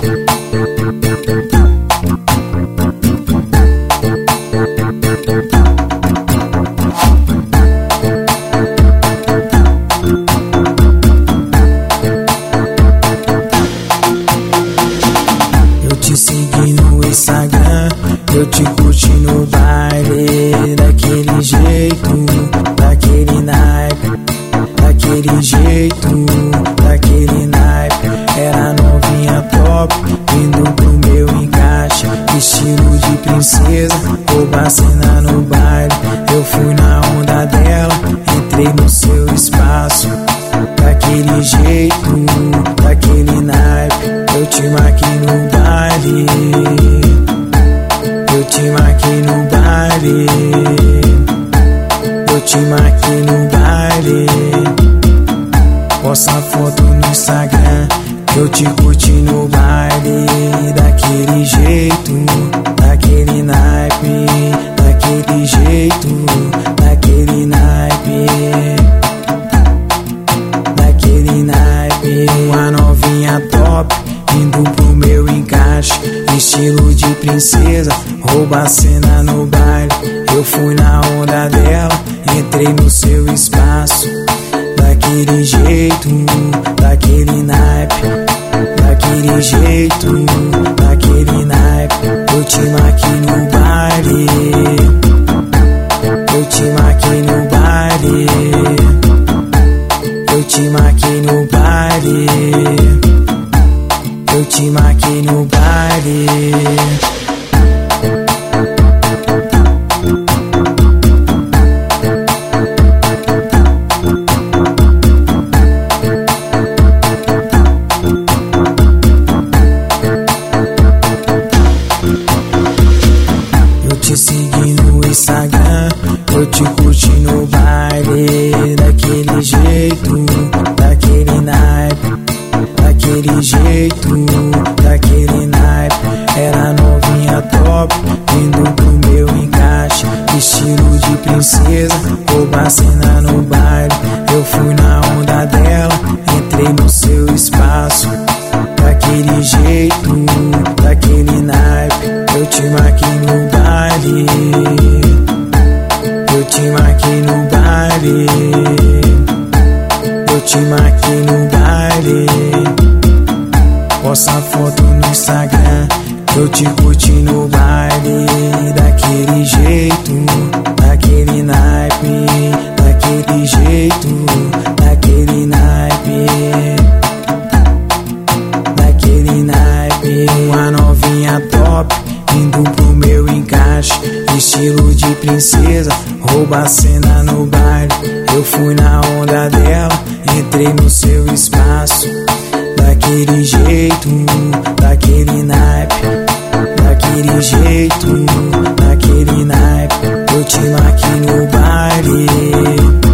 Eu te segui no Instagram, eu te curti no baile, daquele jeito, daquele naipe, daquele jeito, daquele naipe. Era novinha top, vindo pro meu encaixe, estilo de princesa, rouba a cena no baile. Eu fui na onda dela, entrei no seu espaço, daquele jeito, daquele naipe. Eu te marquei no baile, eu te marquei no baile, eu te marquei no baile. Posta foto no Instagram, eu te curti no baile, daquele jeito, daquele naipe, daquele jeito, daquele naipe, daquele naipe. Uma novinha top, indo pro meu encaixe, estilo de princesa, rouba a cena no baile. Eu fui na onda dela, entrei no seu espaço, daquele jeito, daquele naipe, daquele jeito, daquele naipe. Eu te marquei no baile, eu te marquei no baile, eu te marquei no baile, eu te marquei no baile. Eu te segui no Instagram, eu te curti no baile, daquele jeito, daquele naipe, daquele jeito, daquele naipe. Era novinha top, vindo pro meu encaixe, estilo de princesa, rouba a cena no baile. Eu fui na onda dela, entrei no seu espaço, daquele jeito, daquele naipe. Eu te marquei no baile, eu te marquei no baile, eu te marquei no baile. Posta foto no Instagram, eu te curti no baile, daquele jeito, daquele naipe, daquele jeito, daquele naipe, daquele naipe. Uma novinha top, indo pro meu encaixe, estilo de princesa, rouba a cena no baile. Eu fui na onda dela, entrei no seu espaço, daquele jeito, daquele naipe, daquele jeito, daquele naipe. Eu te marquei no baile,